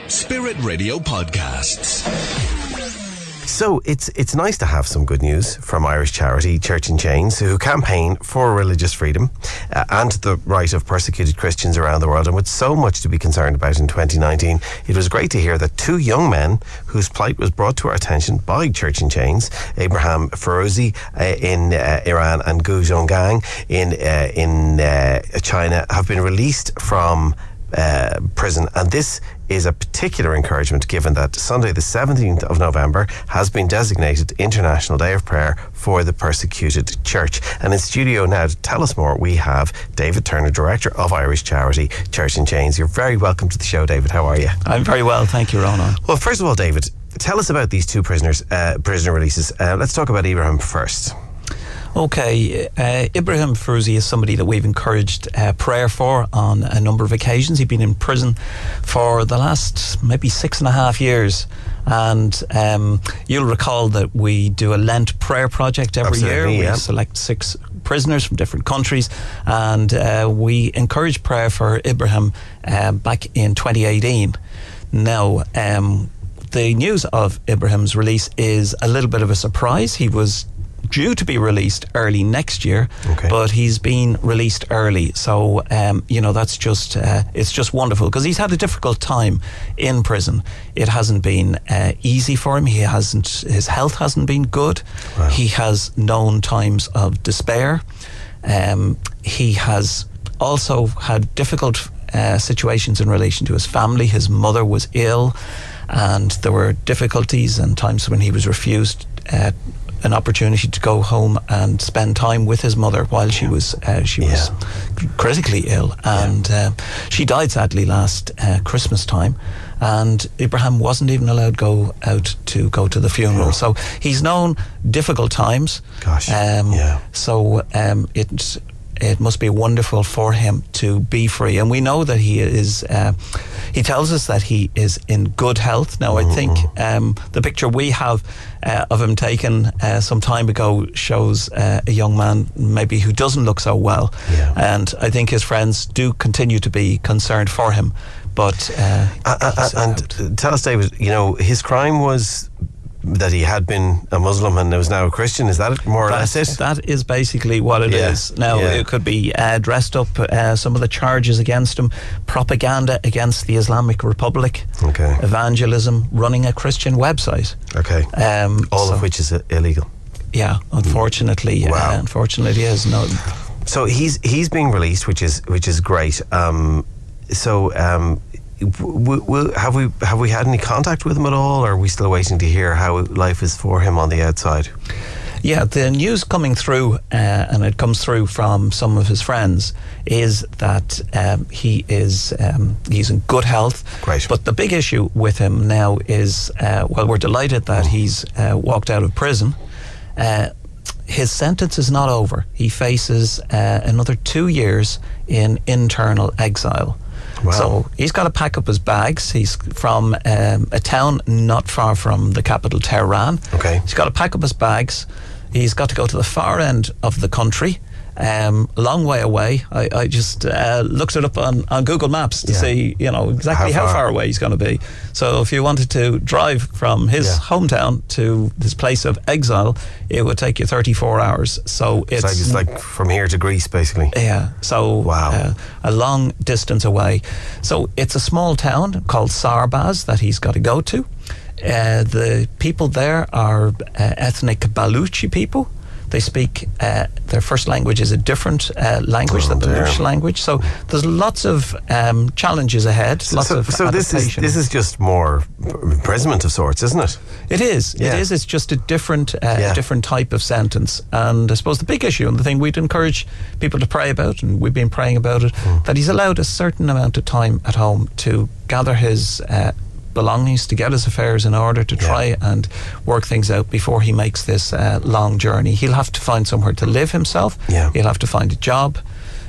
Spirit Radio Podcasts. So it's nice to have some good news from Irish charity Church in Chains, who campaign for religious freedom and the right of persecuted Christians around the world. And with so much to be concerned about in 2019, it was great to hear that two young men whose plight was brought to our attention by Church in Chains, Abraham Ferozi in Iran and Gu Zhonggang in China, have been released from prison. And this is a particular encouragement given that Sunday the 17th of November has been designated International Day of Prayer for the Persecuted Church. And in studio now to tell us more, we have David Turner, Director of Irish charity Church in Chains. You're very welcome to the show, David. How are you? I'm very well, thank you, Ronan. Well, first of all, David, tell us about these two prisoner releases. Let's talk about Ibrahim first. Okay, Ibrahim Ferozi is somebody that we've encouraged prayer for on a number of occasions. He's been in prison for the last maybe 6.5 years. And you'll recall that we do a Lent prayer project every year. We select 6 prisoners from different countries, and we encourage prayer for Ibrahim back in 2018. Now, the news of Ibrahim's release is a little bit of a surprise. He was due to be released early next year, but he's been released early. So, that's just, it's just wonderful, because he's had a difficult time in prison. It hasn't been easy for him. His health hasn't been good. Wow. He has known times of despair. He has also had difficult situations in relation to his family. His mother was ill, and there were difficulties and times when he was refused an opportunity to go home and spend time with his mother while she was critically ill, and she died sadly last Christmas time, and Ibrahim wasn't even allowed to go to the funeral. So he's known difficult times. So it must be wonderful for him to be free. And we know that he is, he tells us that he is in good health. Now, I think the picture we have of him taken some time ago shows a young man maybe who doesn't look so well. And I think his friends do continue to be concerned for him. But and tell us, David, his crime was that he had been a Muslim and was now a Christian. Is that more or less it? That is basically what it is. Now, it could be dressed up, some of the charges against him: propaganda against the Islamic Republic, evangelism, running a Christian website. All of which is illegal. Yeah, unfortunately. Wow. Unfortunately, it is. No. So he's being released, which is great. Have we had any contact with him at all, or are we still waiting to hear how life is for him on the outside? Yeah, the news coming through, and it comes through from some of his friends, is that he's in good health. Great. But the big issue with him now is, we're delighted that he's walked out of prison. His sentence is not over. He faces another 2 years in internal exile. Wow. So he's got to pack up his bags. He's from a town not far from the capital, Tehran. He's got to pack up his bags. He's got to go to the far end of the country, a long way away. I just looked it up on Google Maps to see, exactly how far away he's going to be. So if you wanted to drive from his hometown to this place of exile, it would take you 34 hours. So it's like from here to Greece, basically. Yeah. So a long distance away. So it's a small town called Sarbaz that he's got to go to. The people there are ethnic Baluchi people. They speak, their first language is a different language, the Baluch language. So there's lots of challenges ahead, lots of adaptation. This is just more imprisonment of sorts, isn't it? It is. It is. It's just a different type of sentence. And I suppose the big issue, and the thing we'd encourage people to pray about, and we've been praying about it, that he's allowed a certain amount of time at home to gather his belongings, to get his affairs in order, to try and work things out before he makes this long journey. He'll have to find somewhere to live himself. He'll have to find a job.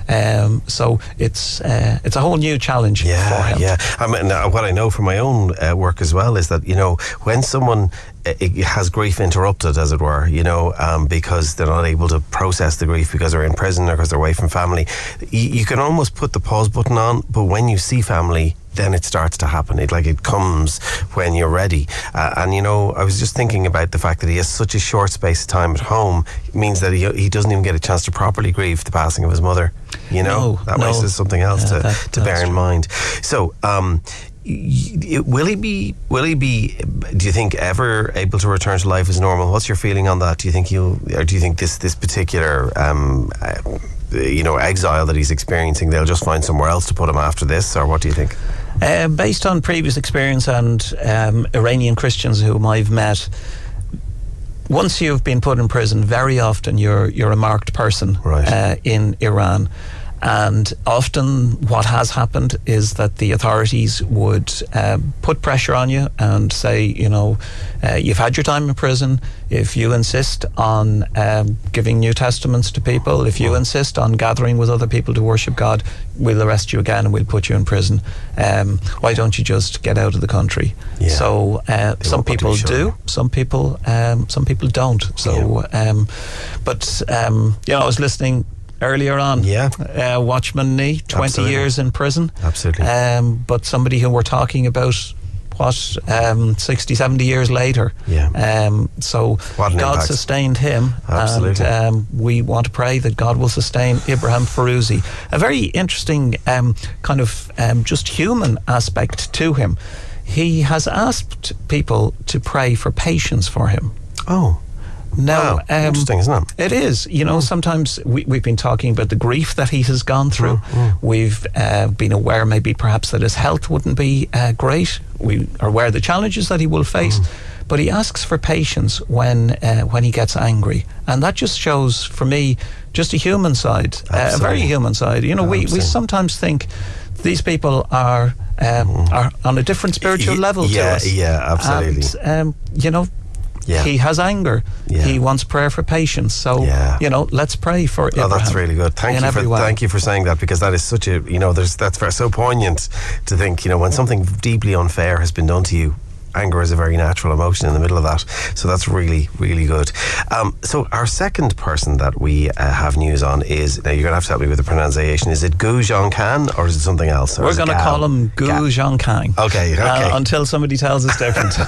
So it's a whole new challenge for him. Yeah. I mean, what I know from my own work as well is that, when someone has grief interrupted, as it were, because they're not able to process the grief because they're in prison or because they're away from family, you can almost put the pause button on, but when you see family, then it starts to happen. It comes when you're ready. And I was just thinking about the fact that he has such a short space of time at home. It means that he doesn't even get a chance to properly grieve the passing of his mother. That way is something else to bear in mind. So, will he be? Do you think ever able to return to life as normal? What's your feeling on that? Do you think do you think this particular exile that he's experiencing, they'll just find somewhere else to put him after this, or what do you think? Based on previous experience and Iranian Christians whom I've met, once you've been put in prison, very often you're a marked person, right, in Iran. And often what has happened is that the authorities would put pressure on you and say, you've had your time in prison. If you insist on giving New Testaments to people, if you insist on gathering with other people to worship God, we'll arrest you again and we'll put you in prison. Why don't you just get out of the country? Yeah. So some people do, some people don't. So, but I was listening earlier on, Watchman Nee, 20 Absolutely. Years in prison. Absolutely. But somebody who we're talking about, 60, 70 years later. So God impact. sustained him. Absolutely. And we want to pray that God will sustain Ibrahim Fairouzi. A very interesting kind of just human aspect to him. He has asked people to pray for patience for him. Oh. Now, wow. Interesting, isn't it? It is. Sometimes we've been talking about the grief that he has gone through. We've been aware maybe perhaps that his health wouldn't be great. We are aware of the challenges that he will face. But he asks for patience when he gets angry. And that just shows, for me, just a human side, a very human side. We sometimes think these people are on a different spiritual level to us. Yeah, absolutely. And, he has anger. He wants prayer for patience. So, let's pray for Ibrahim. Oh, that's really good. Thank you for saying that, because that is such a, that's so poignant to think, when something deeply unfair has been done to you, anger is a very natural emotion in the middle of that. So that's really, really good. So our second person that we have news on is, now you're going to have to help me with the pronunciation, is it Gu Zhongkang or is it something else? We're going to call him Gu Zhongkang. Okay. Until somebody tells us different.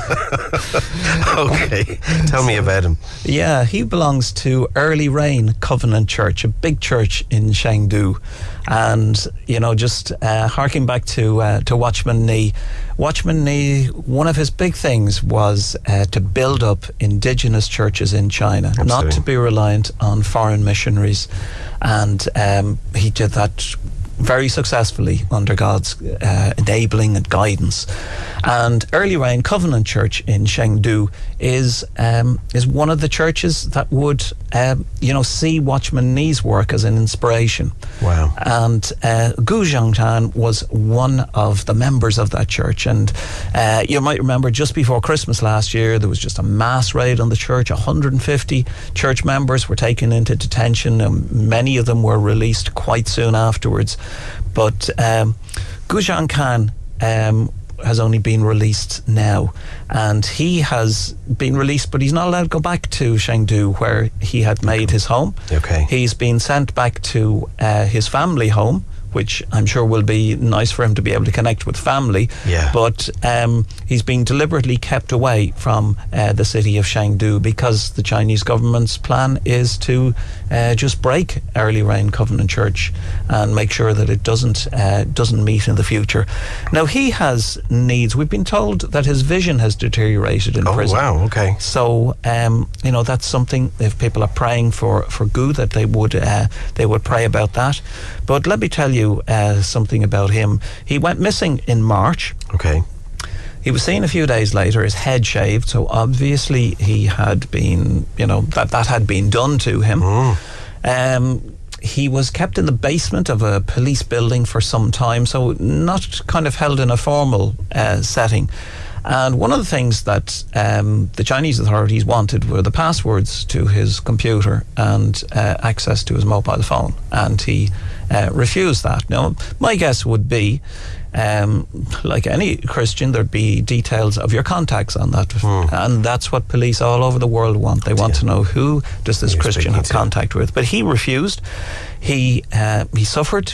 Okay. Tell me about him. Yeah, he belongs to Early Rain Covenant Church, a big church in Chengdu. And, just harking back to Watchman Nee. Watchman Nee, one of his big things was to build up indigenous churches in China, Absolutely. not to be reliant on foreign missionaries. And he did that very successfully under God's enabling and guidance. And Early Rain Covenant Church in Chengdu is one of the churches that would see Watchman Nee's work as an inspiration. Wow. And Gu Zhongkang was one of the members of that church. And you might remember just before Christmas last year, there was just a mass raid on the church. 150 church members were taken into detention, and many of them were released quite soon afterwards. But Gu Zhongkang has only been released now, and he has been released, but he's not allowed to go back to Chengdu where he had made his home. Okay. He's been sent back to his family home, which I'm sure will be nice for him to be able to connect with family. Yeah. But he's been deliberately kept away from the city of Chengdu because the Chinese government's plan is to just break Early Rain Covenant Church and make sure that it doesn't meet in the future. Now, he has needs. We've been told that his vision has deteriorated in prison. Oh, wow, okay. So, that's something, if people are praying for Gu, that they would pray about that. But let me tell you something about him. He went missing in March. Okay. He was seen a few days later, his head shaved, so obviously he had been, that had been done to him. He was kept in the basement of a police building for some time, so not kind of held in a formal setting. And one of the things that the Chinese authorities wanted were the passwords to his computer and access to his mobile phone. And he refuse that. Now, my guess would be, like any Christian, there'd be details of your contacts on that, and that's what police all over the world want. They want to know who does this Christian have contact with. But he refused. He suffered.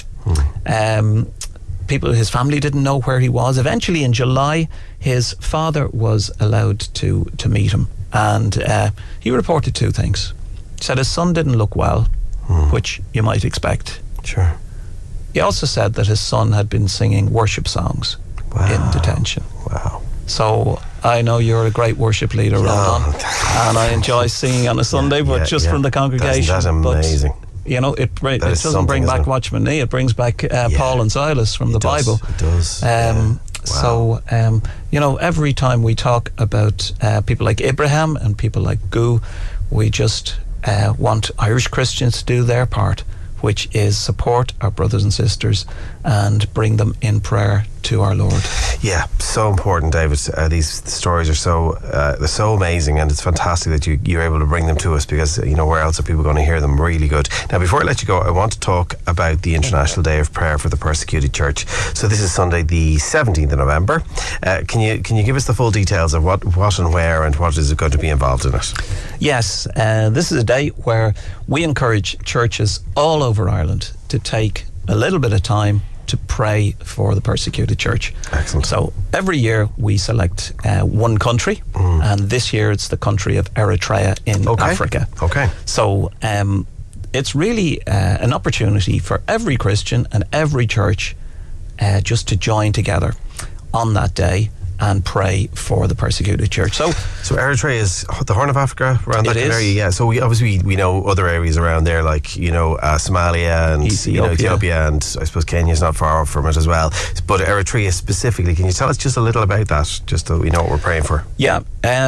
His family didn't know where he was. Eventually, in July, his father was allowed to meet him, and he reported two things. He said his son didn't look well, which you might expect. Sure. He also said that his son had been singing worship songs in detention. Wow. So I know you're a great worship leader, Ronan, and I enjoy singing on a Sunday, but just from the congregation. That's amazing. You know, it doesn't bring back Watchman Nee. It brings back Paul and Silas from the Bible. It does. Wow. So, you know, every time we talk about people like Abraham and people like Gu, we just want Irish Christians to do their part, which is support our brothers and sisters and bring them in prayer to our Lord. Yeah, so important, David. These stories are they're so amazing, and it's fantastic that you're able to bring them to us, because you know, where else are people going to hear them? Really good. Now, before I let you go, I want to talk about the International Day of Prayer for the Persecuted Church. So this is Sunday the 17th of November. Can you give us the full details of what and where and what is going to be involved in it? Yes, this is a day where we encourage churches all over Ireland to take a little bit of time to pray for the persecuted church. Excellent. So every year we select one country, and this year it's the country of Eritrea in Africa. Okay. So it's really an opportunity for every Christian and every church just to join together on that day and pray for the persecuted church. So Eritrea is the Horn of Africa, around that area. Yeah. So we know other areas around there, like Somalia and Ethiopia, and I suppose Kenya's not far from it as well. But Eritrea specifically, can you tell us just a little about that, just so we know what we're praying for? Yeah.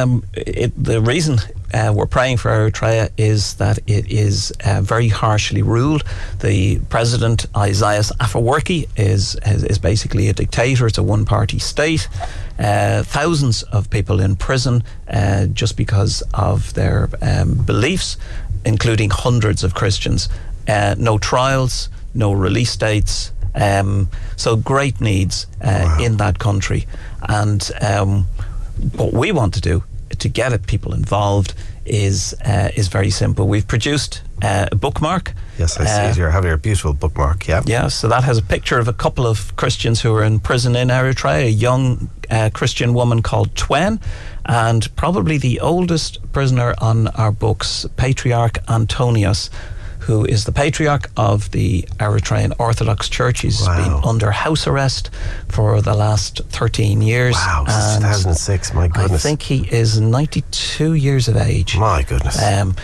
The reason we're praying for Eritrea is that it is very harshly ruled. The president, Isaias Afwerki, is basically a dictator. It's a one-party state. Thousands of people in prison just because of their beliefs, including hundreds of Christians. No trials, no release dates. So great needs in that country. And what we want to do to get people involved is very simple. We've produced a bookmark. Yes, I see it here. I have your beautiful bookmark. Yeah. Yeah. So that has a picture of a couple of Christians who are in prison in Eritrea. A young Christian woman called Twen, and probably the oldest prisoner on our books, Patriarch Antonios, who is the patriarch of the Eritrean Orthodox Church. He's been under house arrest for the last 13 years. Wow, since 2006, my goodness. I think he is 92 years of age. My goodness.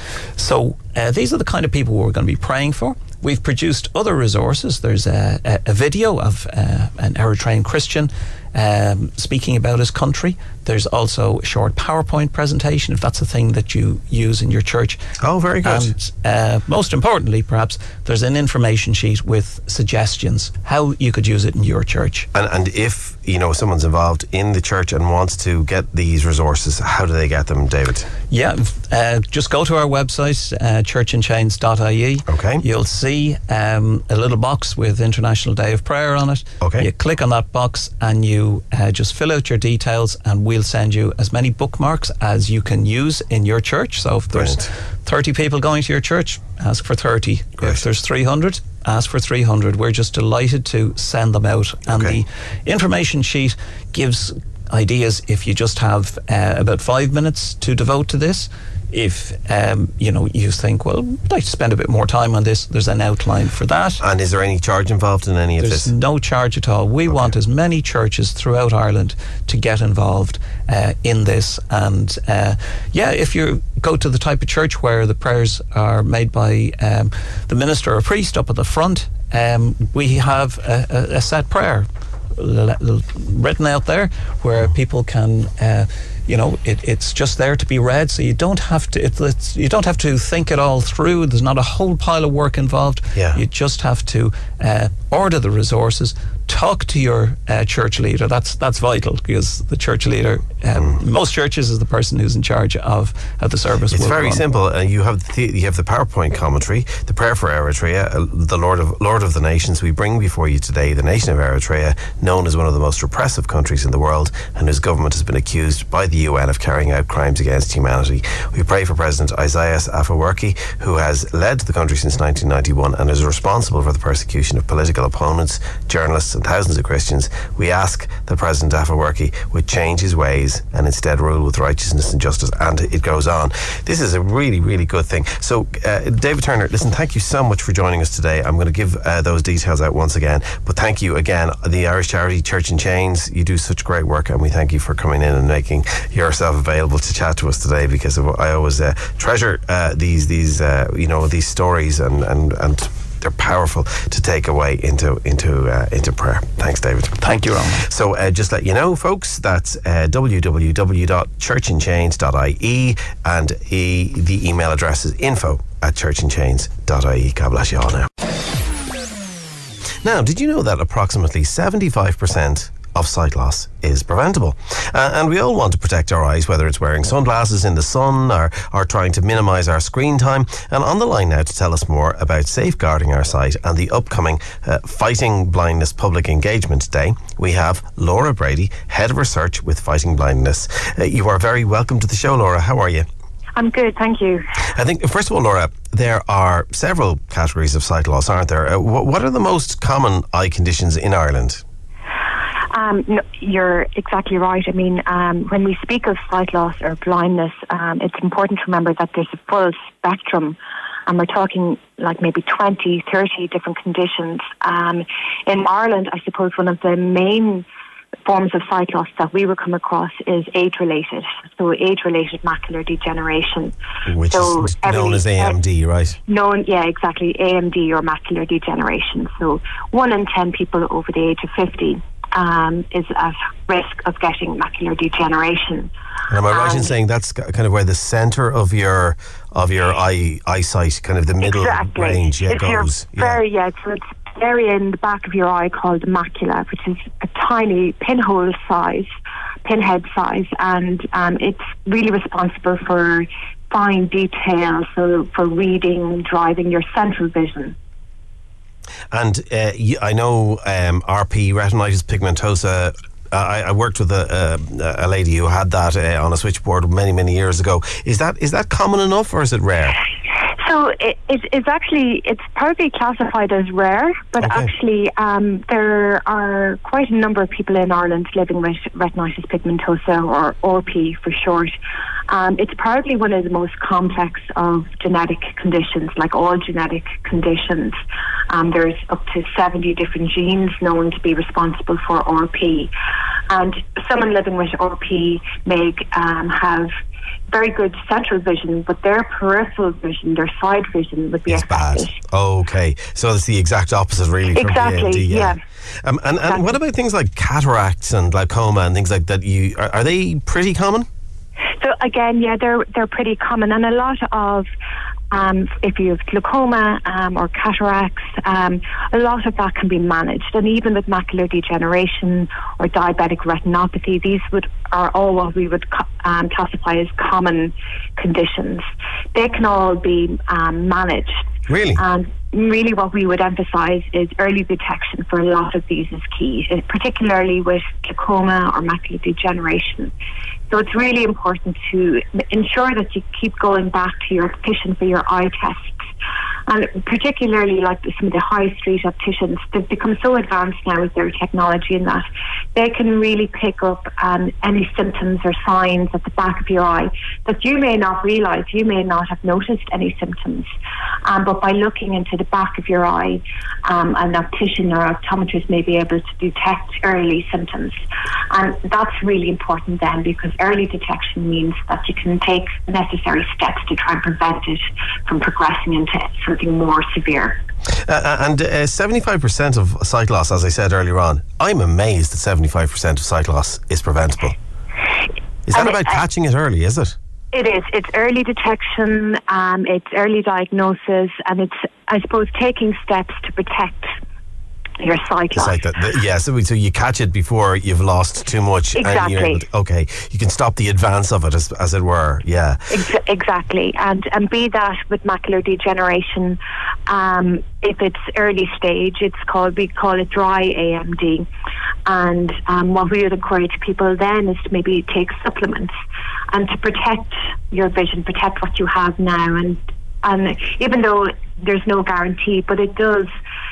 So these are the kind of people we're going to be praying for. We've produced other resources. There's a video of an Eritrean Christian speaking about his country. There's also a short PowerPoint presentation, if that's a thing that you use in your church. Oh, very good. And most importantly, perhaps, there's an information sheet with suggestions how you could use it in your church. And if someone's involved in the church and wants to get these resources, how do they get them, David? Yeah, just go to our website, churchandchains.ie. Okay. You'll see a little box with International Day of Prayer on it. Okay. You click on that box and you just fill out your details, and we'll send you as many bookmarks as you can use in your church. So if there's 30 people going to your church, ask for 30. Great. If there's 300, ask for 300. We're just delighted to send them out. And the information sheet gives ideas if you just have about 5 minutes to devote to this. If you think, well, I'd like to spend a bit more time on this, there's an outline for that. And is there any charge involved in any of this? There's no charge at all. We want as many churches throughout Ireland to get involved in this. And if you go to the type of church where the prayers are made by the minister or priest up at the front, we have a set prayer written out there where people can it's just there to be read, so you don't have to think it all through. There's not a whole pile of work involved. You just have to order the resources, talk to your church leader. That's vital, because the church leader, most churches, is the person who's in charge of how the service will It's very run. simple. You have the PowerPoint commentary, the prayer for Eritrea, the Lord of the nations. We bring before you today the nation of Eritrea, known as one of the most repressive countries in the world, and whose government has been accused by the UN of carrying out crimes against humanity. We pray for President Isaias Afwerki, who has led the country since 1991 and is responsible for the persecution of political opponents, journalists and thousands of Christians. We ask that President Afwerki would change his ways and instead rule with righteousness and justice. And it goes on. This is a really, really good thing. So, David Turner, listen, thank you so much for joining us today. I'm going to give those details out once again. But thank you again, the Irish charity Church in Chains. You do such great work, and we thank you for coming in and making yourself available to chat to us today, because I always treasure these stories and they're powerful to take away into prayer. Thanks, David. Thank you, Roman. So just let you know, folks, that's www.churchinchains.ie, and the email address is info@churchinchains.ie. God bless you all now. Now, did you know that approximately 75% of sight loss is preventable? And we all want to protect our eyes, whether it's wearing sunglasses in the sun or trying to minimise our screen time. And on the line now to tell us more about safeguarding our sight and the upcoming Fighting Blindness Public Engagement Day, we have Laura Brady, Head of Research with Fighting Blindness. You are very welcome to the show, Laura. How are you? I'm good, thank you. I think, first of all, Laura, there are several categories of sight loss, aren't there? What are the most common eye conditions in Ireland? No, you're exactly right. I mean, when we speak of sight loss or blindness, it's important to remember that there's a full spectrum, and we're talking like maybe 20, 30 different conditions. In Ireland, I suppose one of the main forms of sight loss that we will come across is age-related. So age-related macular degeneration. Which is known as AMD, right? Yeah, exactly. AMD, or macular degeneration. So 1 in 10 people over the age of 50 is at risk of getting macular degeneration. And am I right in saying that's kind of where the centre of your eyesight, kind of the middle range, goes? So it's the area in the back of your eye called the macula, which is a tiny pinhead size, and it's really responsible for fine detail, so for reading, driving, your central vision. And I know RP, retinitis pigmentosa. I worked with a lady who had that on a switchboard many years ago. Is that common enough, or is it rare? So it's probably classified as rare, but actually there are quite a number of people in Ireland living with retinitis pigmentosa, or RP for short. It's probably one of the most complex of genetic conditions, like all genetic conditions. There's up to 70 different genes known to be responsible for RP. And someone living with RP may have very good central vision, but their peripheral vision, their side vision, would be affected. Bad. Okay, so it's the exact opposite, really. Exactly. From AMD, yeah. And what about things like cataracts and glaucoma and things like that? Are they pretty common? So again, yeah, they're pretty common, and a lot of if you have glaucoma or cataracts, a lot of that can be managed. And even with macular degeneration or diabetic retinopathy, these are all what we would classify as common conditions. They can all be managed. Really? And really what we would emphasise is early detection for a lot of these is key, particularly with glaucoma or macular degeneration. So it's really important to ensure that you keep going back to your optician for your eye tests. And particularly like some of the high street opticians, they've become so advanced now with their technology in that they can really pick up any symptoms or signs at the back of your eye that you may not realise, you may not have noticed any symptoms. But by looking into the back of your eye, an optician or optometrist may be able to detect early symptoms. And that's really important then, because early detection means that you can take necessary steps to try and prevent it from progressing into something more severe. And 75% of sight loss, as I said earlier on, I'm amazed that 75% of sight loss is preventable. Is that about catching it early, is it? It is. It's early detection, it's early diagnosis, and it's, I suppose, taking steps to protect your sight loss. So you catch it before you've lost too much. Exactly. And you can stop the advance of it, as it were. Yeah. Exactly. And be that with macular degeneration, if it's early stage, we call it dry AMD. And what we would encourage people then is to maybe take supplements and to protect your vision, protect what you have now. And even though there's no guarantee, but it does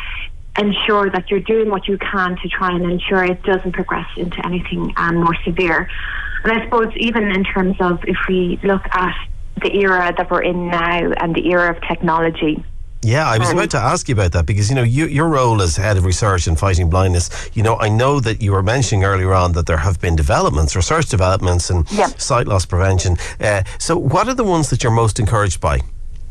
ensure that you're doing what you can to try and ensure it doesn't progress into anything more severe. And I suppose even in terms of if we look at the era that we're in now and the era of technology. Yeah, I was about to ask you about that because, your role as head of research in fighting blindness, I know that you were mentioning earlier on that there have been research developments in sight loss prevention. So what are the ones that you're most encouraged by?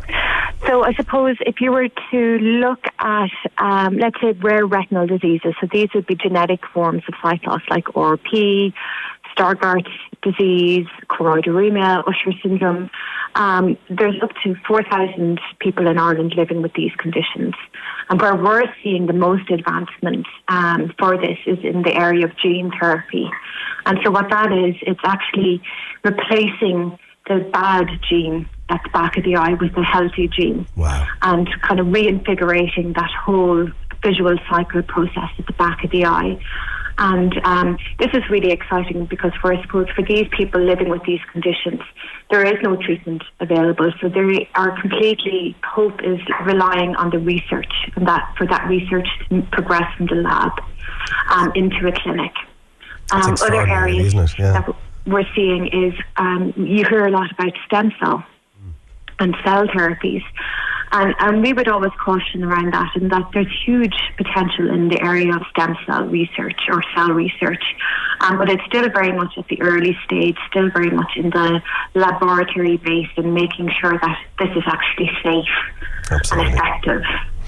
So I suppose if you were to look at, let's say, rare retinal diseases, so these would be genetic forms of sight loss like RP, Stargardt's disease, choroideremia, Usher syndrome. There's up to 4,000 people in Ireland living with these conditions. And where we're seeing the most advancement for this is in the area of gene therapy. And so what that is, it's actually replacing the bad gene at the back of the eye with the healthy gene. Wow. And kind of reinvigorating that whole visual cycle process at the back of the eye. And this is really exciting because for these people living with these conditions, there is no treatment available. So they are hope is relying on the research and for that research to progress from the lab into a clinic. Other areas that we're seeing is you hear a lot about stem cell and cell therapies. And we would always caution around that, and that there's huge potential in the area of stem cell research or cell research. But it's still very much at the early stage, still very much in the laboratory base and making sure that this is actually safe and effective.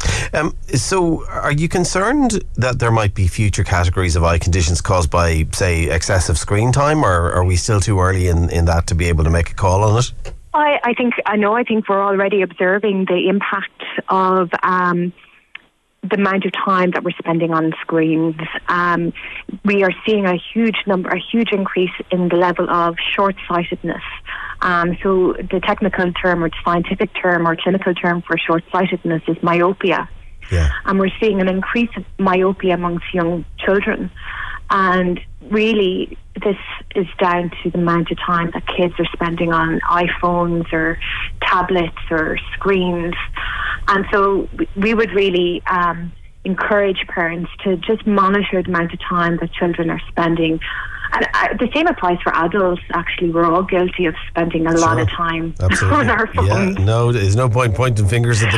So are you concerned that there might be future categories of eye conditions caused by, say, excessive screen time, or are we still too early in that to be able to make a call on it? I think we're already observing the impact of the amount of time that we're spending on screens. We are seeing a huge increase in the level of short-sightedness. So the technical term or scientific term or clinical term for short-sightedness is myopia. Yeah. And we're seeing an increase of myopia amongst young children. And really, this is down to the amount of time that kids are spending on iPhones or tablets or screens. And so we would really encourage parents to just monitor the amount of time that children are spending. And the same applies for adults, actually. We're all guilty of spending a lot of time on our phones. Yeah, no, there's no point pointing fingers at the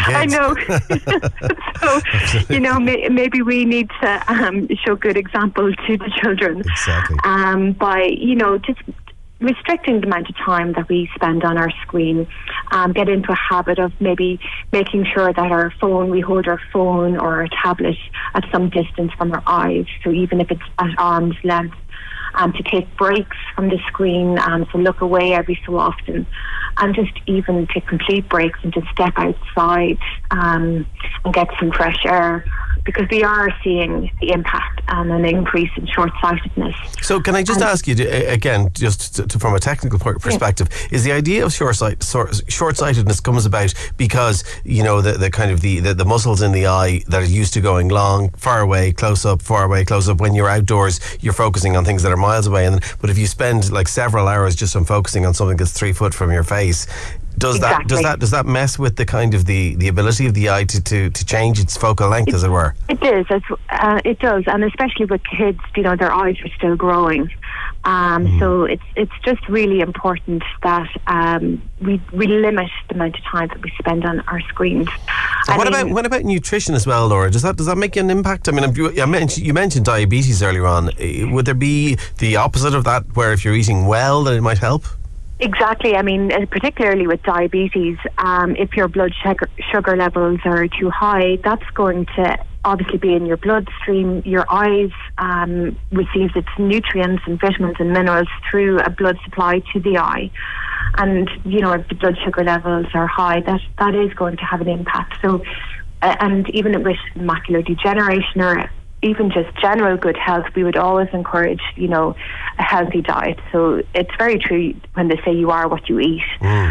kids. I know. So, maybe we need to show good example to the children. Exactly. By, just restricting the amount of time that we spend on our screen, get into a habit of maybe making sure that we hold our phone or our tablet at some distance from our eyes. So even if it's at arm's length, to take breaks from the screen, to look away every so often, and just even take complete breaks and just step outside and get some fresh air, because we are seeing the impact and an increase in short-sightedness. So can I just ask you, again, from a technical perspective, is the idea of short-sightedness comes about because, the kind of the muscles in the eye that are used to going long, far away, close up, far away, close up. When you're outdoors, you're focusing on things that are miles away. But if you spend like several hours just on focusing on something that's 3 foot from your face, does that mess with the kind of the ability of the eye to change its focal length, as it were? It does. It does, and especially with kids, their eyes are still growing. So it's just really important that we limit the amount of time that we spend on our screens. What about nutrition as well, Laura? Does that make an impact? I mean, you mentioned diabetes earlier on. Would there be the opposite of that, where if you're eating well, that it might help? Exactly. I mean, particularly with diabetes, if your blood sugar levels are too high, that's going to obviously be in your bloodstream. Your eyes receives its nutrients and vitamins and minerals through a blood supply to the eye. And, if the blood sugar levels are high, that is going to have an impact. So and even with macular degeneration or even just general good health, we would always encourage, a healthy diet. So it's very true when they say you are what you eat.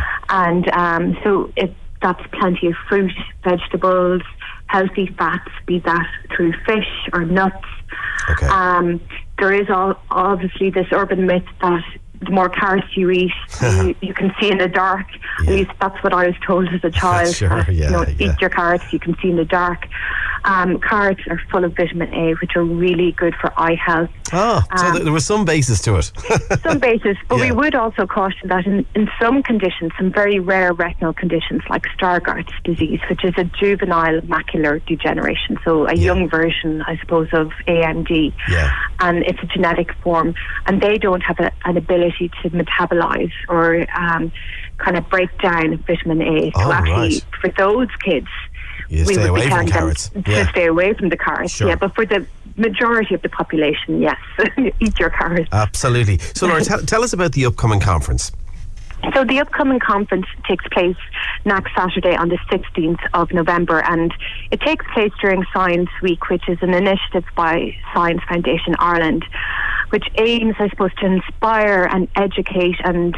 And so that's plenty of fruit, vegetables, healthy fats, be that through fish or nuts. Okay. There is obviously this urban myth that the more carrots you eat, you can see in the dark. At least that's what I was told as a child. Sure, eat your carrots, you can see in the dark. Carrots are full of vitamin A, which are really good for eye health. So there was some basis to it. Some basis, but we would also caution that in some conditions, some very rare retinal conditions like Stargardt's disease, which is a juvenile macular degeneration, so a young version, I suppose, of AMD. And it's a genetic form, and they don't have an ability to metabolize or kind of break down vitamin A. So actually, for those kids, you stay away from carrots. To stay away from the carrots. Sure. But for the majority of the population, yes, eat your carrots. Absolutely. So, Laura, tell us about the upcoming conference. So the upcoming conference takes place next Saturday on the 16th of November, and it takes place during Science Week, which is an initiative by Science Foundation Ireland, which aims, I suppose, to inspire and educate and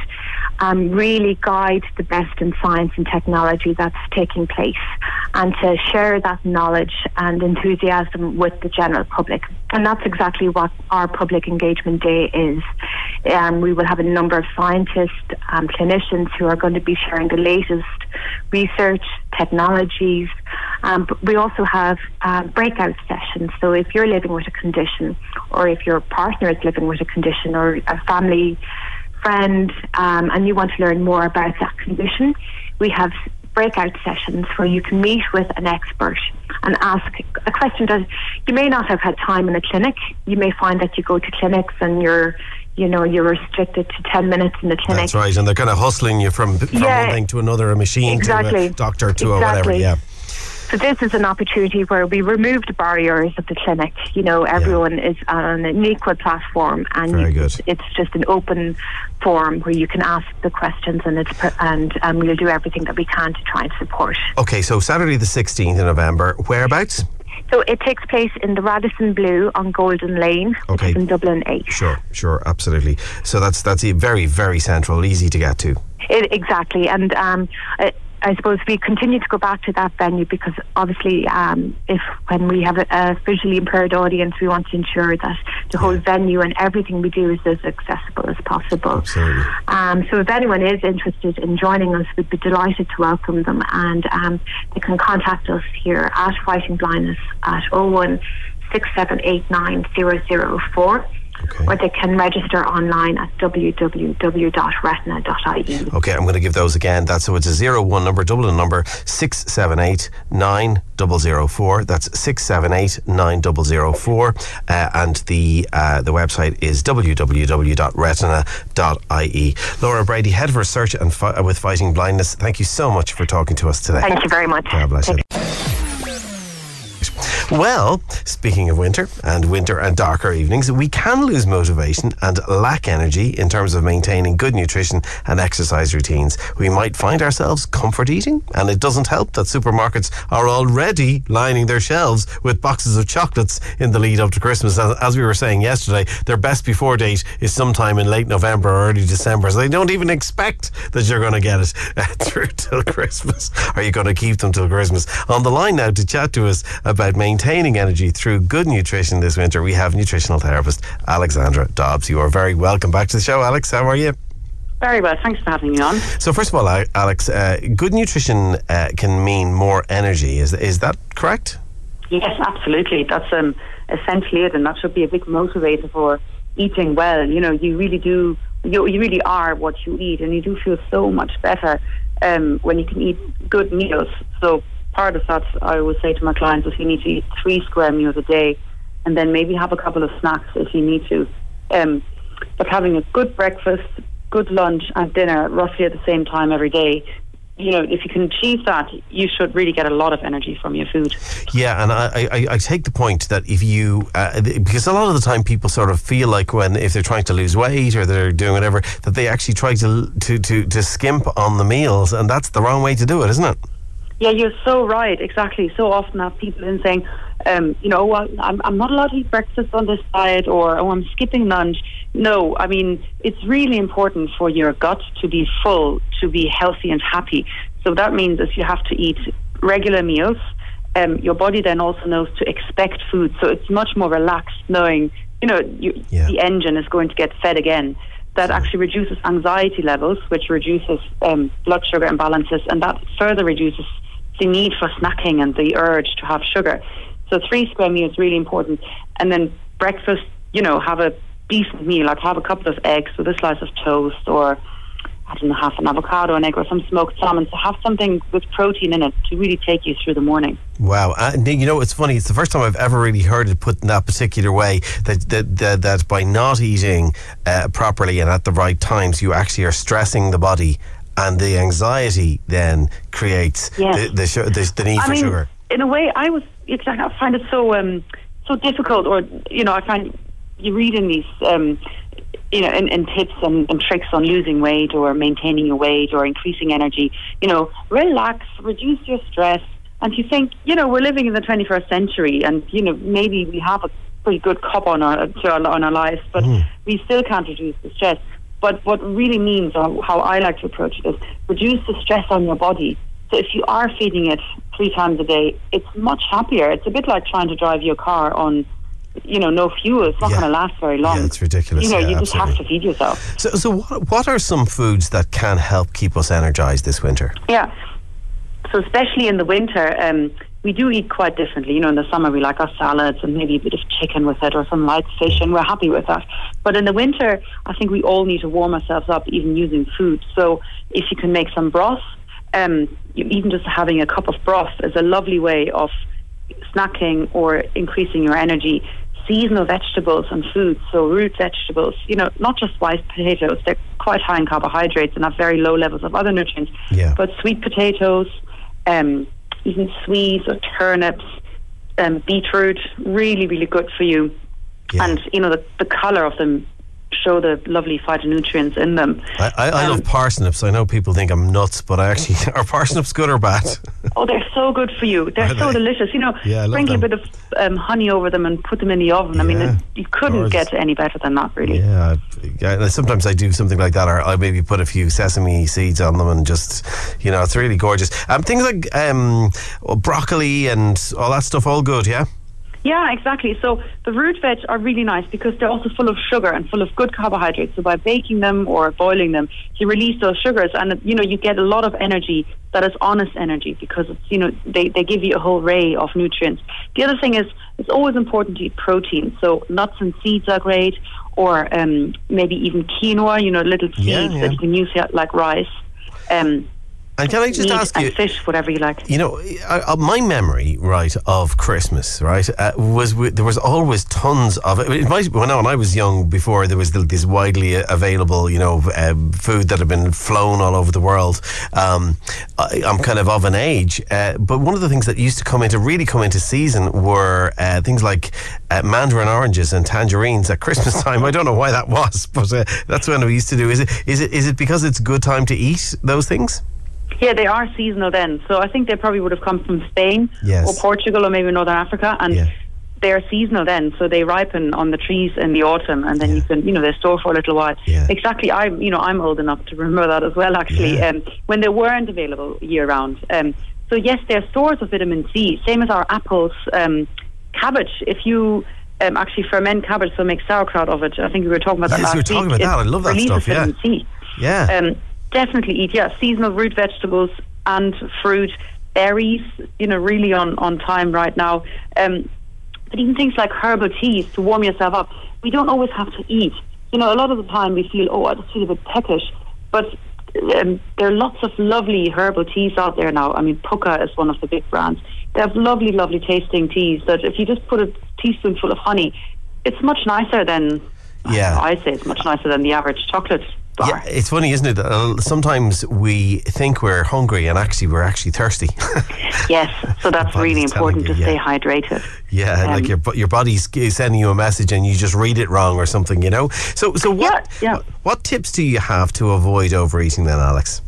really guide the best in science and technology that's taking place, and to share that knowledge and enthusiasm with the general public. And that's exactly what our Public Engagement Day is. We will have a number of scientists, clinicians who are going to be sharing the latest research, technologies. But we also have breakout sessions. So if you're living with a condition, or if your partner is living with a condition, or a family friend, and you want to learn more about that condition, we have breakout sessions where you can meet with an expert and ask a question that you may not have had time in a clinic. You may find that you go to clinics and you're restricted to 10 minutes in the clinic. That's right, and they're kind of hustling you from one thing to another, a machine to a doctor to a whatever. So this is an opportunity where we remove the barriers of the clinic. Everyone is on an equal platform, and it's just an open forum where you can ask the questions, and we'll do everything that we can to try and support. Okay, so Saturday the 16th of November, whereabouts? So it takes place in the Radisson Blu on Golden Lane, which is in Dublin 8. Sure, absolutely. So that's very, very central, easy to get to. Exactly, and I suppose we continue to go back to that venue because obviously when we have a visually impaired audience, we want to ensure that the whole venue and everything we do is as accessible as possible. Absolutely. So if anyone is interested in joining us, we'd be delighted to welcome them, and they can contact us here at Fighting Blindness at 01 6789 004. Okay. Or they can register online at www.retina.ie. Okay, I'm going to give those again. It's a 01 number, Dublin number 678 9004. That's 678 9004. And the website is www.retina.ie. Laura Brady, Head of Research and with Fighting Blindness, thank you so much for talking to us today. Thank you very much. God bless you. Well, speaking of winter and darker evenings, we can lose motivation and lack energy in terms of maintaining good nutrition and exercise routines. We might find ourselves comfort eating, and it doesn't help that supermarkets are already lining their shelves with boxes of chocolates in the lead up to Christmas. As we were saying yesterday, their best before date is sometime in late November or early December, so they don't even expect that you're going to get it through till Christmas. Are you going to keep them till Christmas? On the line now to chat to us about maintaining energy through good nutrition this winter, we have nutritional therapist Alexandra Dobbs. You are very welcome back to the show, Alex. How are you? Very well, thanks for having me on. So first of all, Alex, good nutrition can mean more energy. Is that correct? Yes, absolutely. That's essentially it, and that should be a big motivator for eating well. You really do. You really are what you eat, and you do feel so much better when you can eat good meals. So part of that, I would say to my clients, is you need to eat 3 square meals a day, and then maybe have a couple of snacks if you need to. But having a good breakfast, good lunch and dinner roughly at the same time every day, if you can achieve that, you should really get a lot of energy from your food. Yeah, and I take the point that if you, because a lot of the time people sort of feel like if they're trying to lose weight or they're doing whatever, that they actually try to skimp on the meals, and that's the wrong way to do it, isn't it? Yeah, you're so right. Exactly. So often I have people in saying, well, I'm not allowed to eat breakfast on this diet, or I'm skipping lunch. No, I mean, it's really important for your gut to be full, to be healthy and happy. So that means that you have to eat regular meals. Your body then also knows to expect food. So it's much more relaxed knowing, the engine is going to get fed again. That actually reduces anxiety levels, which reduces blood sugar imbalances, and that further reduces the need for snacking and the urge to have sugar. So 3 square meals is really important. And then breakfast, have a decent meal, like have a couple of eggs with a slice of toast, or half an avocado, an egg, or some smoked salmon. So have something with protein in it to really take you through the morning. Wow. And it's funny, it's the first time I've ever really heard it put in that particular way, that by not eating properly and at the right times, you actually are stressing the body, and the anxiety then creates the need for sugar. In a way, I find it so difficult, or I find you read in these in tips and tricks on losing weight or maintaining your weight or increasing energy, relax, reduce your stress. And you think, we're living in the 21st century, and maybe we have a pretty good cup on our lives, but we still can't reduce the stress. But what really means, or how I like to approach it, is reduce the stress on your body. So if you are feeding it 3 times a day, it's much happier. It's a bit like trying to drive your car on, no fuel. It's not going to last very long. Yeah, it's ridiculous. You just have to feed yourself. So what are some foods that can help keep us energized this winter? Yeah. So especially in the winter, we do eat quite differently. In the summer we like our salads and maybe a bit of chicken with it, or some light fish, and we're happy with that. But in the winter, I think we all need to warm ourselves up, even using food. So if you can make some broth, even just having a cup of broth is a lovely way of snacking or increasing your energy. Seasonal vegetables and foods, so root vegetables, not just white potatoes, they're quite high in carbohydrates and have very low levels of other nutrients, but sweet potatoes, even swedes or turnips, beetroot, really, really good for you. And, the colour of them show the lovely phytonutrients in them. I love parsnips. I know people think I'm nuts, but are parsnips good or bad? Oh, they're so good for you. They're so delicious. Sprinkle a bit of honey over them and put them in the oven. I mean, you couldn't get any better than that, really. Yeah. Sometimes I do something like that, or I maybe put a few sesame seeds on them and just, it's really gorgeous. Things like broccoli and all that stuff, all good, yeah? Yeah, exactly. So the root veg are really nice because they're also full of sugar and full of good carbohydrates. So by baking them or boiling them, you release those sugars, and you get a lot of energy that is honest energy, because it's they give you a whole array of nutrients. The other thing is, it's always important to eat protein. So nuts and seeds are great, or maybe even quinoa, little seeds that you can use like rice. And can I just ask you, fish, whatever you like. My memory, right, of Christmas, right, was there was always tons of it. When I was young, before there was this widely available, food that had been flown all over the world. I'm kind of an age, but one of the things that used to really come into season were things like mandarin oranges and tangerines at Christmas time. I don't know why that was, but that's when we used to do. Is it because it's a good time to eat those things? Yeah, they are seasonal then. So I think they probably would have come from Spain or Portugal or maybe Northern Africa, and they're seasonal then. So they ripen on the trees in the autumn, and then you can, they store for a little while. Yeah. Exactly. I'm old enough to remember that as well, actually. When they weren't available year round. So yes, they're stores of vitamin C. Same as our apples, cabbage. If you actually ferment cabbage, so make sauerkraut of it. I think we were talking about that last week. Yes, we were talking about that. I love that stuff. Vitamin C. Yeah. Definitely eat, seasonal root vegetables and fruit, berries, really on time right now. But even things like herbal teas to warm yourself up. We don't always have to eat. A lot of the time we feel, I just feel a bit peckish. But there are lots of lovely herbal teas out there now. I mean, Pukka is one of the big brands. They have lovely, lovely tasting teas that if you just put a teaspoonful of honey, it's much nicer than, I'd say it's much nicer than the average chocolate bar. Yeah, it's funny, isn't it? That sometimes we think we're hungry and we're actually thirsty. Yes, so that's really important to stay hydrated. Yeah, like your body's sending you a message and you just read it wrong or something, So what tips do you have to avoid overeating then, Alex?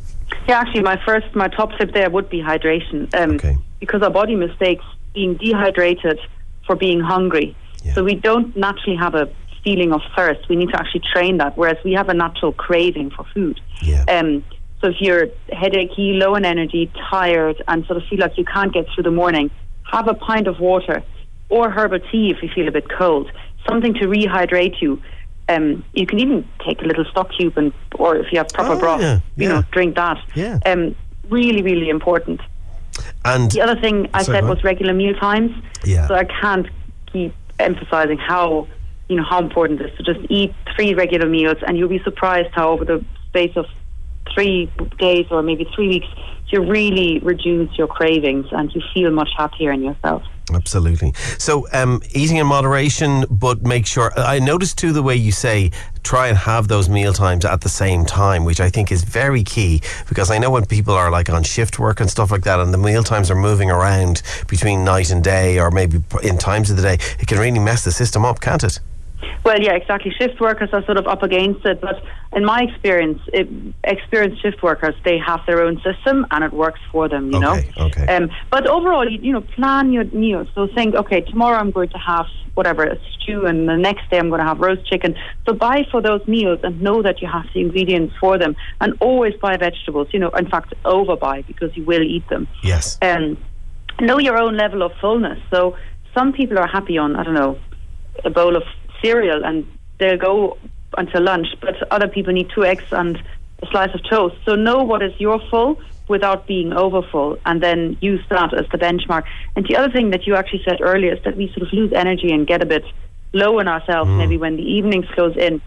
Yeah, actually, my top tip there would be hydration. Because our body mistakes being dehydrated for being hungry. Yeah. So we don't naturally have a feeling of thirst. We need to actually train that, whereas we have a natural craving for food. Yeah. So if you're headachy, low in energy, tired, and sort of feel like you can't get through the morning, have a pint of water or herbal tea if you feel a bit cold, something to rehydrate you. You can even take a little stock cube, or if you have proper broth, drink that. Yeah. Really, really important. And the other thing I said was regular meal times. Yeah. So I can't keep emphasising how important it is to just eat 3 regular meals, and you'll be surprised how over the space of 3 days or maybe 3 weeks you really reduce your cravings and you feel much happier in yourself. Absolutely. So eating in moderation, but make sure, I noticed too the way you say try and have those meal times at the same time, which I think is very key, because I know when people are like on shift work and stuff like that and the meal times are moving around between night and day or maybe in times of the day, it can really mess the system up, can't it? Well, yeah, exactly. Shift workers are sort of up against it, but in my experience, experienced shift workers, they have their own system and it works for them, you know. Okay. But overall, plan your meals. So think, okay, tomorrow I'm going to have whatever, a stew, and the next day I'm going to have roast chicken. So buy for those meals and know that you have the ingredients for them, and always buy vegetables. In fact, overbuy, because you will eat them. Yes. Know your own level of fullness. So some people are happy on, I don't know, a bowl of cereal and they'll go until lunch, but other people need 2 eggs and a slice of toast. So know what is your full without being overfull, and then use that as the benchmark. And the other thing that you actually said earlier is that we sort of lose energy and get a bit low in ourselves maybe when the evenings close in.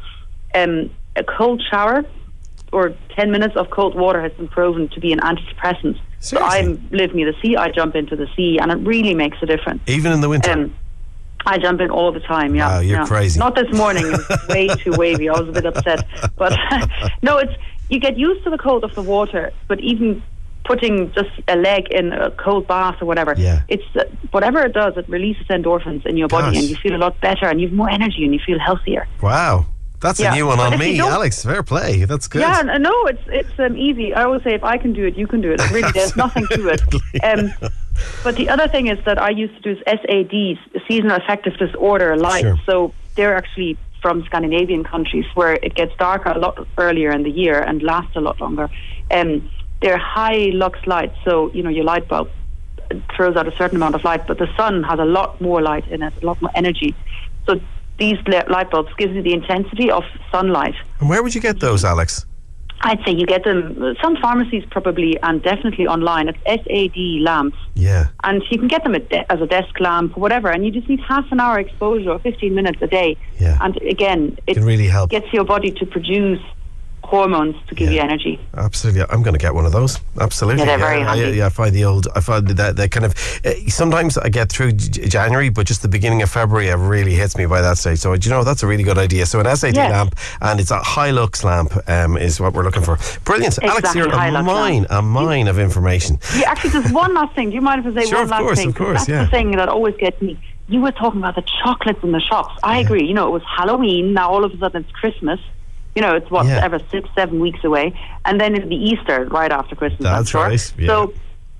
A cold shower or 10 minutes of cold water has been proven to be an antidepressant. Seriously? So I live near the sea, I jump into the sea, and it really makes a difference. Even in the winter? I jump in all the time, yeah. Wow, you're crazy. Not this morning, it was way too wavy. I was a bit upset. But no, you get used to the cold of the water, but even putting just a leg in a cold bath or whatever, it's whatever it does, it releases endorphins in your body and you feel a lot better and you have more energy and you feel healthier. Wow. That's a new one on me, Alex. Fair play. That's good. Yeah, no, it's easy. I always say, if I can do it, you can do it. Really, there's nothing to it. But the other thing is that I used to do SADs, Seasonal Affective Disorder lights. Sure. So they're actually from Scandinavian countries where it gets darker a lot earlier in the year and lasts a lot longer. They're high lux lights, so your light bulb throws out a certain amount of light, but the sun has a lot more light in it, a lot more energy. So these light bulbs gives you the intensity of sunlight. And where would you get those, Alex? I'd say you get them some pharmacies probably, and definitely online. It's SAD lamps. Yeah. And you can get them as a desk lamp or whatever, and you just need half an hour exposure or 15 minutes a day. Yeah. And again, it can really help. Gets your body to produce hormones to give you energy. Absolutely. I'm going to get one of those. Absolutely. Yeah, they're very handy. I find that kind of sometimes I get through January, but just the beginning of February it really hits me by that stage. So that's a really good idea. So an SAD lamp, and it's a Hilux lamp is what we're looking for. Brilliant. Exactly, Alex, you're a mine of information. Yeah, actually there's one last thing. Do you mind if I say one last thing? Of course, that's the thing that always gets me. You were talking about the chocolates in the shops. I agree. It was Halloween, now all of a sudden it's Christmas. It's whatever 6-7 weeks away, and then it'll be Easter right after Christmas. That's right. Yeah. So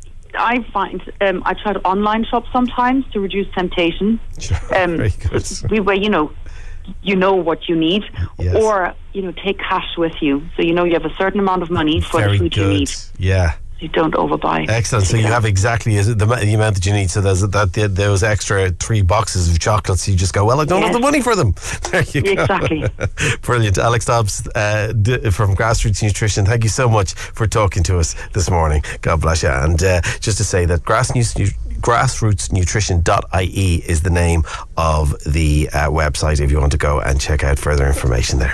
I find I try to online shop sometimes to reduce temptation. Sure. Very good. Where you know what you need, or take cash with you, so you have a certain amount of money for the food you need. Yeah. You don't overbuy. Excellent. So you have exactly the amount that you need. So there's those extra 3 boxes of chocolates. You just go, well, I don't have the money for them. There you go. Exactly. Brilliant. Alex Dobbs from Grassroots Nutrition, thank you so much for talking to us this morning. God bless you. And just to say that grassrootsnutrition.ie is the name of the website if you want to go and check out further information there.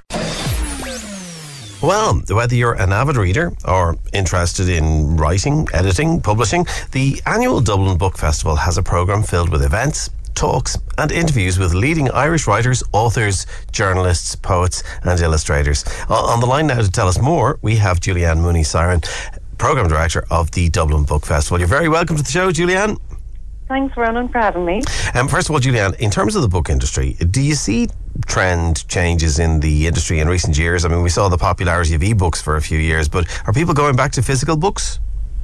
Well, whether you're an avid reader or interested in writing, editing, publishing, the annual Dublin Book Festival has a programme filled with events, talks and interviews with leading Irish writers, authors, journalists, poets and illustrators. On the line now to tell us more, we have Julianne Mooney-Siren, Programme Director of the Dublin Book Festival. You're very welcome to the show, Julianne. Thanks, Ronan, for having me. First of all, Julianne, in terms of the book industry, do you see trend changes in the industry in recent years? I mean, we saw the popularity of ebooks for a few years, but are people going back to physical books?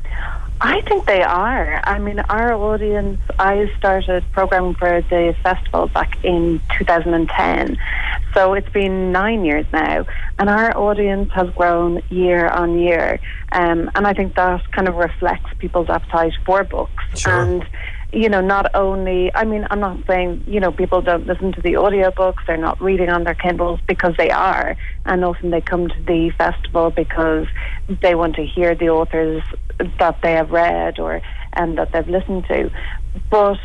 I think they are. I mean, our audience, I started programming for the festival back in 2010. So it's been 9 years now. And our audience has grown year on year. And I think that kind of reflects people's appetite for books. Sure. And, you know, not only, I mean, I'm not saying, you know, people don't listen to the audiobooks, they're not reading on their Kindles, because they are. And often they come to the festival because they want to hear the authors that they have read and that they've listened to. But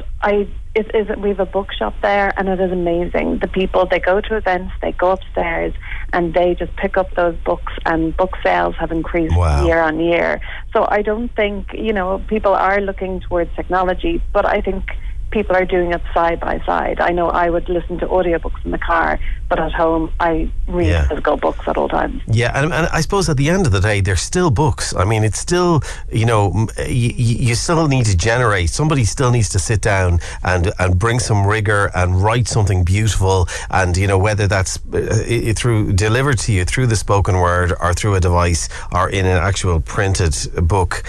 we have a bookshop there, and it is amazing. The people, they go to events, they go upstairs, and they just pick up those books, and book sales have increased year on year. So I don't think, you know, people are looking towards technology, but I think people are doing it side by side. I know I would listen to audiobooks in the car, but at home I read physical books at all times. Yeah, and I suppose at the end of the day, they're still books. I mean, it's still, you know, you still need to generate. Somebody still needs to sit down and bring some rigor and write something beautiful. And, you know, whether that's delivered to you through the spoken word or through a device or in an actual printed book,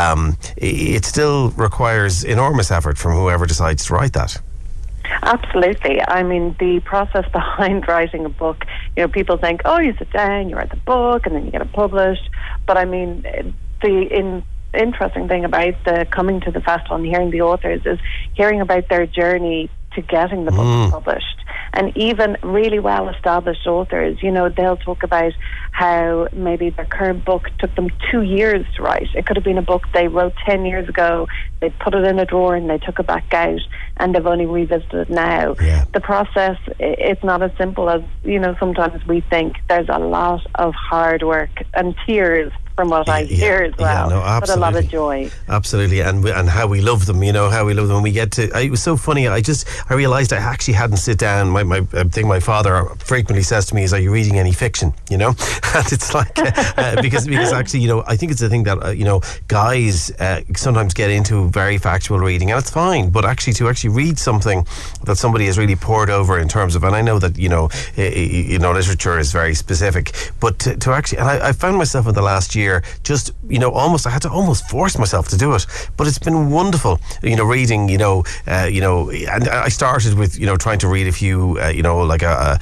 it still requires enormous effort from whoever decides to write that. Absolutely. I mean, the process behind writing a book, you know, people think, oh, you sit down, you write the book, and then you get it published. But I mean, the interesting thing about the coming to the festival and hearing the authors is hearing about their journey to getting the book published. And even really well-established authors, you know, they'll talk about how maybe their current book took them 2 years to write. It could have been a book they wrote 10 years ago, they put it in a drawer and they took it back out, and they've only revisited it now. Yeah. The process, it's not as simple as, you know, sometimes we think. There's a lot of hard work and tears from what I hear as well, but a lot of joy. Absolutely, and how we love them, you know, how we love them. When we get to, it was so funny, I realised I actually hadn't sit down. My thing my father frequently says to me is, are you reading any fiction, you know? And it's like, because actually, you know, I think it's a thing that, you know, guys sometimes get into very factual reading, and it's fine, but actually to read something that somebody has really poured over in terms of, and I know that, you know, literature is very specific, but to actually, and I found myself in the last year just, you know, I had to almost force myself to do it, but it's been wonderful, you know, reading, you know, and I started with, you know, trying to read a few, you know, like a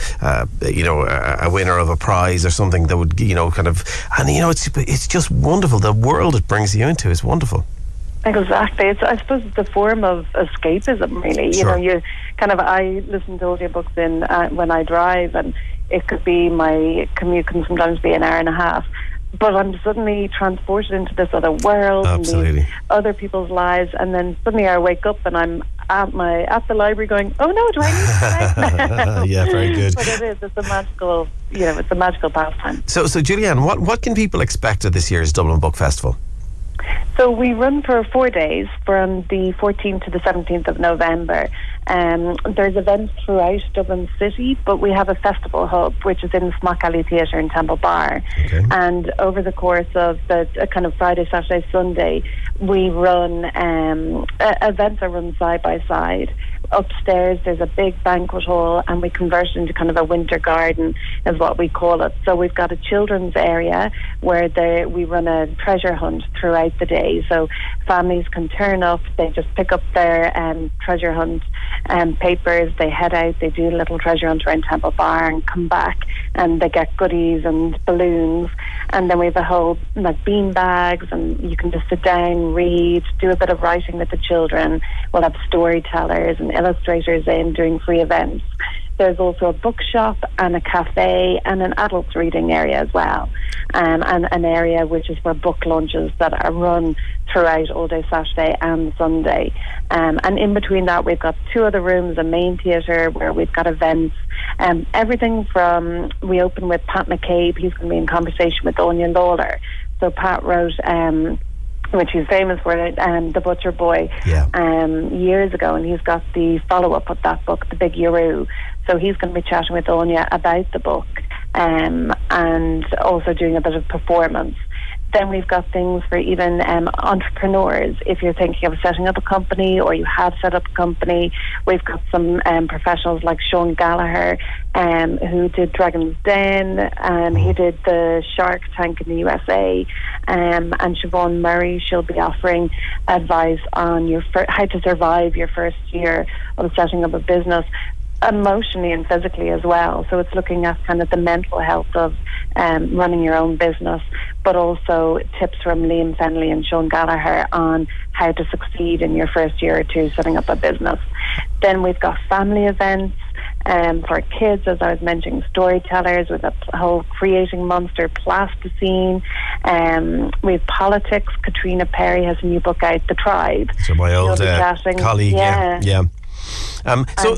winner of a prize or something that would, you know, kind of, and you know, it's just wonderful. The world it brings you into is wonderful. Exactly. I suppose it's a form of escapism, really. Sure. You know, I listen to audiobooks when I drive, and it could be, my commute can sometimes be an hour and a half, but I'm suddenly transported into this other world. Absolutely. And other people's lives, and then suddenly I wake up and I'm at the library going, oh no, do I need to write now? Yeah, very good. But it's a magical, you know, it's a magical pastime. So Julianne, what can people expect at this year's Dublin Book Festival? So we run for 4 days from the 14th to the 17th of November. There's events throughout Dublin City, but we have a festival hub, which is in the Smock Alley Theatre in Temple Bar. Okay. And over the course of the kind of Friday, Saturday, Sunday, we run, events are run side by side. Upstairs there's a big banquet hall, and we convert it into kind of a winter garden is what we call it. So we've got a children's area where we run a treasure hunt throughout the day, so families can turn up, they just pick up their treasure hunt papers, they head out, they do a little treasure hunt around Temple Bar and come back, and they get goodies and balloons, and then we have a whole like bean bags, and you can just sit down, read, do a bit of writing with the children. We'll have storytellers and illustrators in doing free events. There's also a bookshop and a cafe and an adults reading area as well, and an area which is for book launches that are run throughout all day Saturday and Sunday. And in between that, we've got 2 other rooms, a main theatre where we've got events. Everything from, we open with Pat McCabe, he's going to be in conversation with Anya Lawler. So Pat wrote, which he's famous for, The Butcher Boy, years ago, and he's got the follow-up of that book, The Big Yaroo. So he's going to be chatting with Anya about the book, and also doing a bit of performance. Then we've got things for even entrepreneurs. If you're thinking of setting up a company or you have set up a company, we've got some professionals like Sean Gallagher, who did Dragon's Den. He did the Shark Tank in the USA. And Siobhan Murray, she'll be offering advice on how to survive your first year of setting up a business, emotionally and physically as well. So it's looking at kind of the mental health of running your own business, but also tips from Liam Fennelly and Sean Gallagher on how to succeed in your first year or two setting up a business. Then we've got family events for kids, as I was mentioning, storytellers, with a whole Creating Monster Plasticine. With politics, Katrina Perry has a new book out, The Tribe. So my old colleague, yeah. So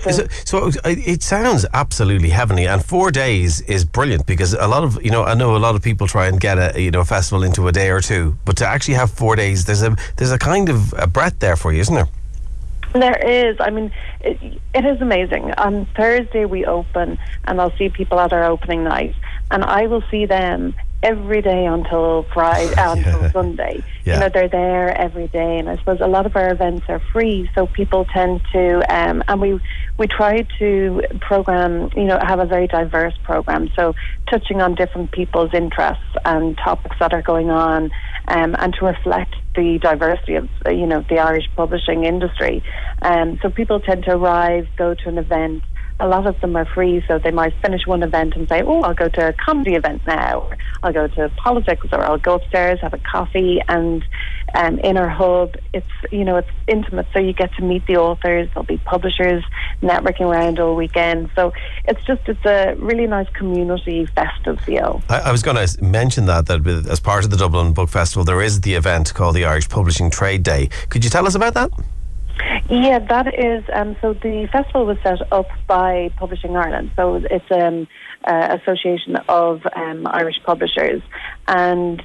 it sounds absolutely heavenly, and 4 days is brilliant, because a lot of, I know a lot of people try and get a festival into a day or two, but to actually have 4 days, there's a kind of a breadth there for you, isn't there? There is. I mean, it is amazing. On Thursday we open, and I'll see people at our opening night, and I will see them every day until Friday, until Sunday. Yeah. They're there every day, and I suppose a lot of our events are free, so people tend to, and we try to program, have a very diverse program, so touching on different people's interests and topics that are going on, and to reflect the diversity of, the Irish publishing industry. So people tend to arrive, go to an event. A lot of them are free, so they might finish one event and say, I'll go to a comedy event now, or I'll go to politics, or I'll go upstairs, have a coffee. And in our hub, it's intimate, so you get to meet the authors. There'll be publishers networking around all weekend. So it's a really nice community festive feel. I was going to mention that as part of the Dublin Book Festival, there is the event called the Irish Publishing Trade Day. Could you tell us about that? Yeah, that is, so the festival was set up by Publishing Ireland, so it's an association of Irish publishers, and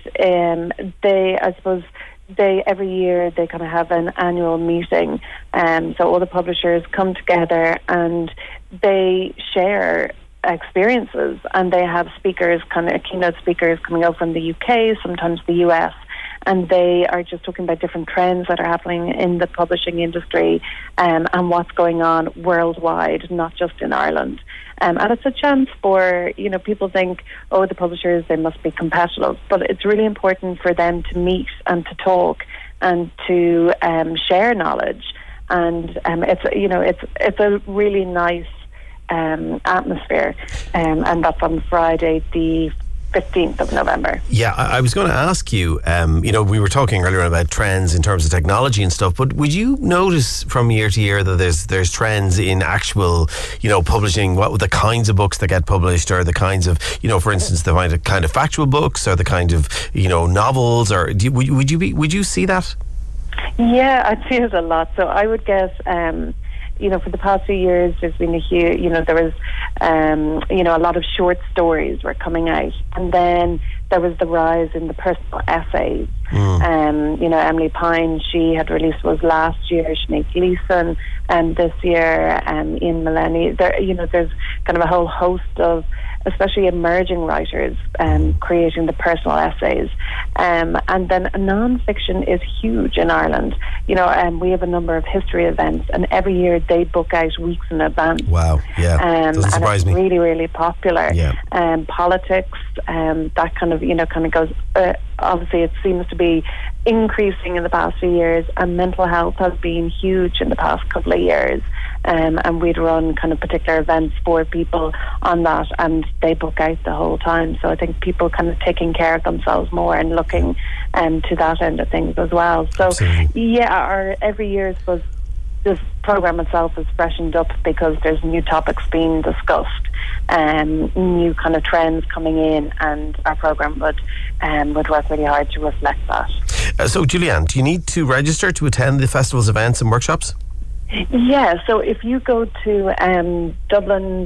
every year they kind of have an annual meeting, so all the publishers come together and they share experiences, and they have speakers, kind of keynote speakers coming out from the UK, sometimes the US, and they are just talking about different trends that are happening in the publishing industry, and what's going on worldwide, not just in Ireland. And it's a chance for, people think, the publishers, they must be competitive, but it's really important for them to meet and to talk and to share knowledge. And it's a really nice atmosphere, and that's on Friday, the 15th of November. Yeah, I was going to ask you, we were talking earlier about trends in terms of technology and stuff, but would you notice from year to year that there's trends in actual, publishing, what the kinds of books that get published, or the kinds of, for instance, the kind of factual books, or the kind of, novels, or would you see that? Yeah, I'd see it a lot. So I would guess, for the past few years, there's been a huge, there was, a lot of short stories were coming out. And then there was the rise in the personal essays. Emily Pine, she had released, was last year, Sinead Gleeson, and this year, Ian Mullaney. There's kind of a whole host of, especially emerging writers, creating the personal essays. And then non-fiction is huge in Ireland. We have a number of history events, and every year they book out weeks in advance. Wow, yeah. Doesn't surprise me. Really, really popular. Yeah. Politics, that kind of goes, obviously it seems to be increasing in the past few years, and mental health has been huge in the past couple of years. And we'd run kind of particular events for people on that, and they book out the whole time. So I think people kind of taking care of themselves more and looking to that end of things as well. So absolutely. Yeah, every year I suppose this program itself is freshened up because there's new topics being discussed, new kind of trends coming in, and our program would work really hard to reflect that. So Julianne, do you need to register to attend the festival's events and workshops? Yeah, so if you go to Dublin,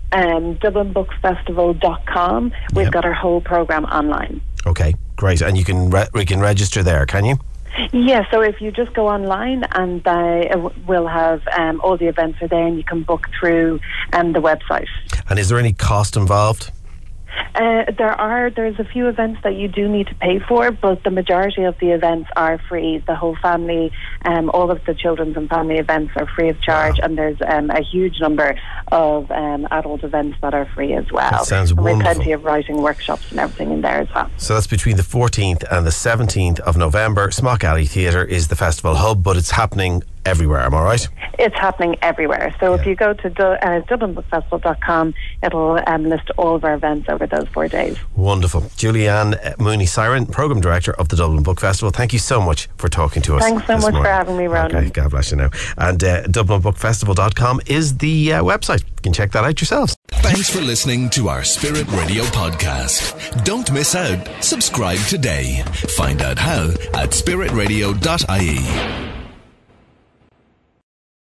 DublinBookFestival.com, we've got our whole program online. Okay, great. And you can we can register there, can you? Yeah, so if you just go online, and we'll have all the events are there, and you can book through the website. And is there any cost involved? There's a few events that you do need to pay for, but the majority of the events are free. The whole family, all of the children's and family events are free of charge, and there's a huge number of adult events that are free as well. That sounds and wonderful. With plenty of writing workshops and everything in there as well. So that's between the 14th and the 17th of November. Smock Alley Theatre is the festival hub, but it's happening everywhere, am I right? It's happening everywhere. So if you go to DublinBookFestival.com, it'll list all of our events over those 4 days. Wonderful. Julianne Mooney-Siren, Programme Director of the Dublin Book Festival, thank you so much for talking to us. Thanks so much for having me, Ronan. Okay, God bless you now. And DublinBookFestival.com is the website. You can check that out yourselves. Thanks for listening to our Spirit Radio podcast. Don't miss out. Subscribe today. Find out how at spiritradio.ie.